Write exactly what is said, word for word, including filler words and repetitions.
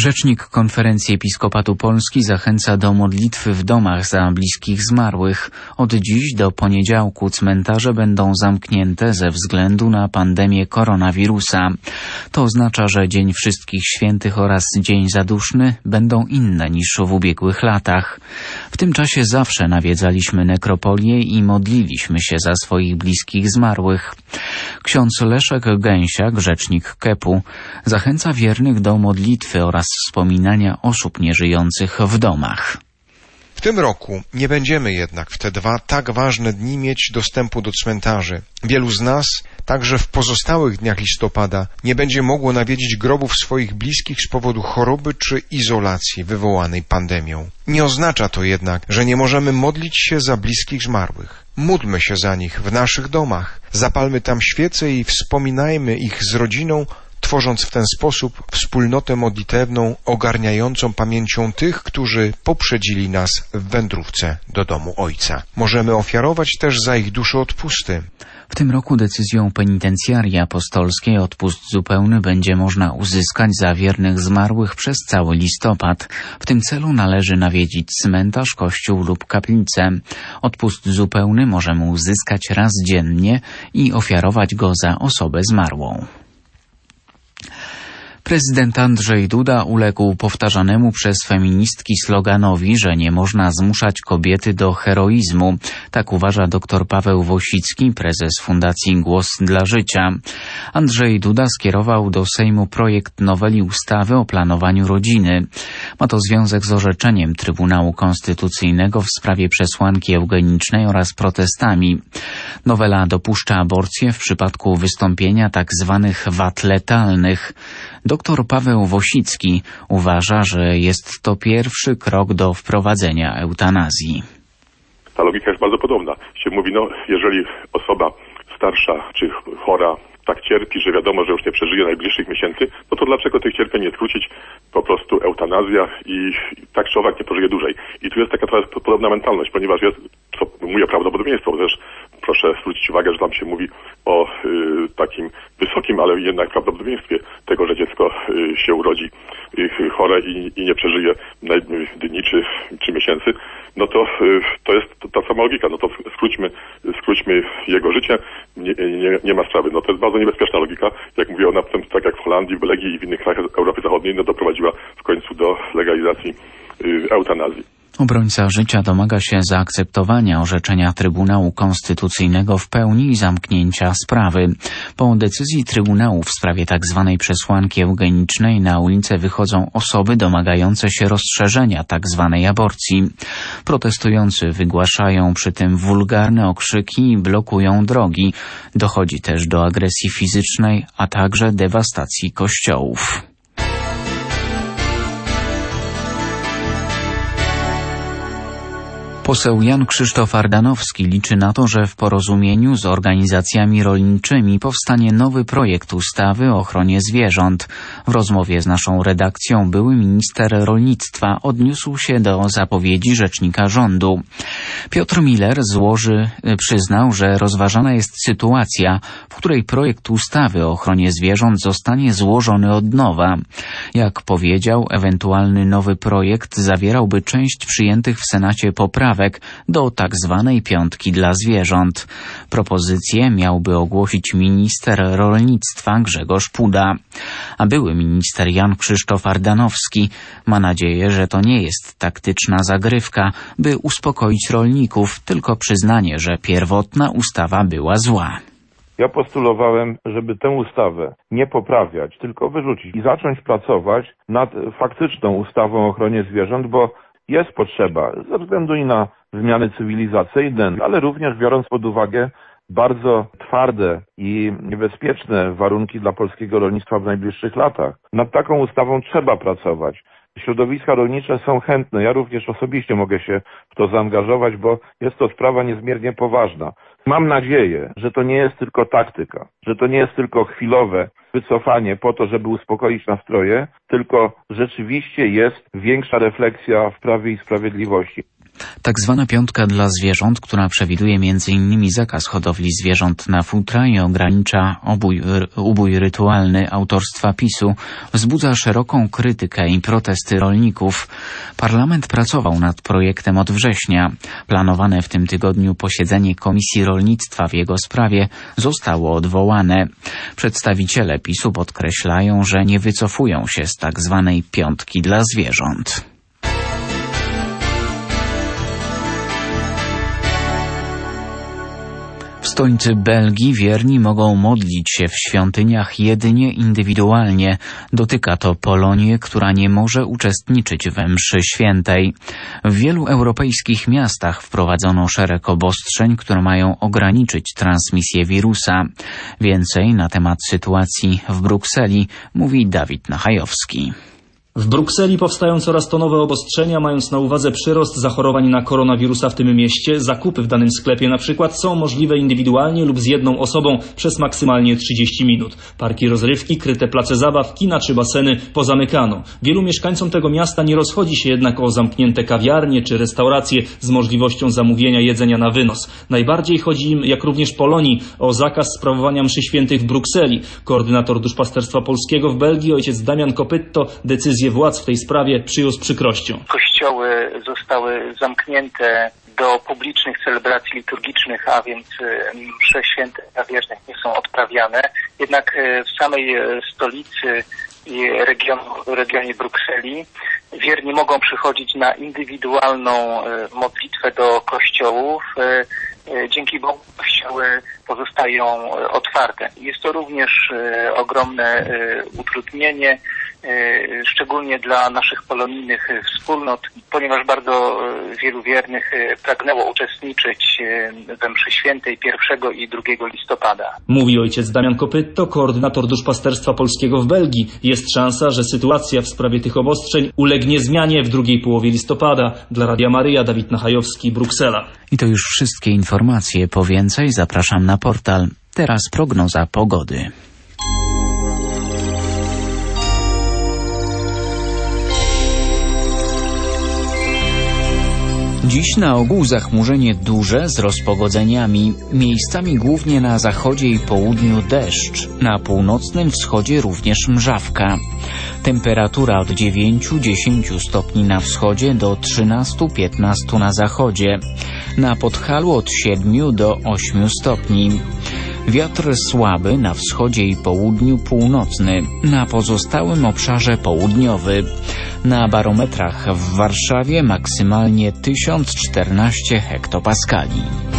Rzecznik Konferencji Episkopatu Polski zachęca do modlitwy w domach za bliskich zmarłych. Od dziś do poniedziałku cmentarze będą zamknięte ze względu na pandemię koronawirusa. To oznacza, że Dzień Wszystkich Świętych oraz Dzień Zaduszny będą inne niż w ubiegłych latach. W tym czasie zawsze nawiedzaliśmy nekropolię i modliliśmy się za swoich bliskich zmarłych. Ksiądz Leszek Gęsiak, rzecznik Kepu, zachęca wiernych do modlitwy oraz wspominania osób nieżyjących w domach. W tym roku nie będziemy jednak w te dwa tak ważne dni mieć dostępu do cmentarzy. Wielu z nas, także w pozostałych dniach listopada, nie będzie mogło nawiedzić grobów swoich bliskich z powodu choroby czy izolacji wywołanej pandemią. Nie oznacza to jednak, że nie możemy modlić się za bliskich zmarłych. Módlmy się za nich w naszych domach, zapalmy tam świece i wspominajmy ich z rodziną, tworząc w ten sposób wspólnotę modlitewną ogarniającą pamięcią tych, którzy poprzedzili nas w wędrówce do domu Ojca. Możemy ofiarować też za ich duszę odpusty. W tym roku decyzją penitencjarii apostolskiej odpust zupełny będzie można uzyskać za wiernych zmarłych przez cały listopad. W tym celu należy nawiedzić cmentarz, kościół lub kaplicę. Odpust zupełny możemy uzyskać raz dziennie i ofiarować go za osobę zmarłą. Prezydent Andrzej Duda uległ powtarzanemu przez feministki sloganowi, że nie można zmuszać kobiety do heroizmu. Tak uważa dr Paweł Wosicki, prezes Fundacji Głos dla Życia. Andrzej Duda skierował do Sejmu projekt noweli ustawy o planowaniu rodziny. Ma to związek z orzeczeniem Trybunału Konstytucyjnego w sprawie przesłanki eugenicznej oraz protestami. Nowela dopuszcza aborcję w przypadku wystąpienia tzw. wad letalnych. Doktor Paweł Wosicki uważa, że jest to pierwszy krok do wprowadzenia eutanazji. Ta logika jest bardzo podobna. Się mówi, no jeżeli osoba starsza czy chora tak cierpi, że wiadomo, że już nie przeżyje najbliższych miesięcy, no to dlaczego tych cierpień nie skrócić? Po prostu eutanazja i tak czy owak nie pożyje dłużej. I tu jest taka trochę podobna mentalność, ponieważ jest, co mówię, prawdopodobieństwo, też proszę zwrócić uwagę, że tam się mówi o y, takim wysokim, ale jednak prawdopodobieństwie tego, że dziecko y, się urodzi y, chore i, i nie przeżyje dni czy, czy miesięcy, no to y, to jest ta sama logika, no to skróćmy, skróćmy jego życie, nie, nie, nie ma sprawy. No to jest bardzo niebezpieczna logika, jak mówię, ona tak jak w Holandii, w Belgii i w innych krajach Europy Zachodniej, no doprowadziła w końcu do legalizacji y, eutanazji. Obrońca życia domaga się zaakceptowania orzeczenia Trybunału Konstytucyjnego w pełni i zamknięcia sprawy. Po decyzji Trybunału w sprawie tzw. przesłanki eugenicznej na ulicę wychodzą osoby domagające się rozszerzenia tzw. aborcji. Protestujący wygłaszają przy tym wulgarne okrzyki i blokują drogi. Dochodzi też do agresji fizycznej, a także dewastacji kościołów. Poseł Jan Krzysztof Ardanowski liczy na to, że w porozumieniu z organizacjami rolniczymi powstanie nowy projekt ustawy o ochronie zwierząt. W rozmowie z naszą redakcją były minister rolnictwa odniósł się do zapowiedzi rzecznika rządu. Piotr Miller złoży, przyznał, że rozważana jest sytuacja, w której projekt ustawy o ochronie zwierząt zostanie złożony od nowa. Jak powiedział, ewentualny nowy projekt zawierałby część przyjętych w Senacie poprawek do tak zwanej piątki dla zwierząt. Propozycję miałby ogłosić minister rolnictwa Grzegorz Puda. A były minister Jan Krzysztof Ardanowski ma nadzieję, że to nie jest taktyczna zagrywka, by uspokoić rolników, tylko przyznanie, że pierwotna ustawa była zła. Ja postulowałem, żeby tę ustawę nie poprawiać, tylko wyrzucić i zacząć pracować nad faktyczną ustawą o ochronie zwierząt, bo jest potrzeba ze względu i na zmiany cywilizacyjne, ale również biorąc pod uwagę bardzo twarde i niebezpieczne warunki dla polskiego rolnictwa w najbliższych latach. Nad taką ustawą trzeba pracować. Środowiska rolnicze są chętne. Ja również osobiście mogę się w to zaangażować, bo jest to sprawa niezmiernie poważna. Mam nadzieję, że to nie jest tylko taktyka, że to nie jest tylko chwilowe wycofanie po to, żeby uspokoić nastroje, tylko rzeczywiście jest większa refleksja w Prawie i Sprawiedliwości. Tak zwana piątka dla zwierząt, która przewiduje między innymi zakaz hodowli zwierząt na futra i ogranicza obój, ubój rytualny autorstwa PiSu, wzbudza szeroką krytykę i protesty rolników. Parlament pracował nad projektem od września. Planowane w tym tygodniu posiedzenie Komisji Rolnictwa w jego sprawie zostało odwołane. Przedstawiciele PiSu podkreślają, że nie wycofują się z tak zwanej piątki dla zwierząt. W stolicy Belgii wierni mogą modlić się w świątyniach jedynie indywidualnie. Dotyka to Polonię, która nie może uczestniczyć we mszy świętej. W wielu europejskich miastach wprowadzono szereg obostrzeń, które mają ograniczyć transmisję wirusa. Więcej na temat sytuacji w Brukseli mówi Dawid Nachajowski. W Brukseli powstają coraz to nowe obostrzenia, mając na uwadze przyrost zachorowań na koronawirusa w tym mieście. Zakupy w danym sklepie na przykład są możliwe indywidualnie lub z jedną osobą przez maksymalnie trzydzieści minut. Parki rozrywki, kryte place zabaw, kina czy baseny pozamykano. Wielu mieszkańcom tego miasta nie rozchodzi się jednak o zamknięte kawiarnie czy restauracje z możliwością zamówienia jedzenia na wynos. Najbardziej chodzi im, jak również Polonii, o zakaz sprawowania mszy świętych w Brukseli. Koordynator Duszpasterstwa Polskiego w Belgii, ojciec Damian Kopytto, decyzję władz w tej sprawie przyjął z przykrością. Kościoły zostały zamknięte do publicznych celebracji liturgicznych, a więc msze święte dla wiernych nie są odprawiane. Jednak w samej stolicy i regionu, regionie Brukseli wierni mogą przychodzić na indywidualną modlitwę do kościołów. Dzięki Bogu kościoły pozostają otwarte. Jest to również ogromne utrudnienie, szczególnie dla naszych polonijnych wspólnot, ponieważ bardzo wielu wiernych pragnęło uczestniczyć we mszy świętej pierwszego i drugiego listopada. Mówi ojciec Damian Kopytto, koordynator Duszpasterstwa Polskiego w Belgii. Jest szansa, że sytuacja w sprawie tych obostrzeń ulegnie zmianie w drugiej połowie listopada. Dla Radia Maryja, Dawid Nachajowski, Bruksela. I to już wszystkie informacje. Po więcej zapraszam na portal. Teraz prognoza pogody. Dziś na ogół zachmurzenie duże z rozpogodzeniami. Miejscami głównie na zachodzie i południu deszcz. Na północnym wschodzie również mrzawka. Temperatura od dziewięciu do dziesięciu stopni na wschodzie do trzynastu do piętnastu na zachodzie. Na Podhalu od siedmiu do ośmiu stopni. Wiatr słaby na wschodzie i południu północny, na pozostałym obszarze południowy. Na barometrach w Warszawie maksymalnie tysiąc czternaście hektopaskali.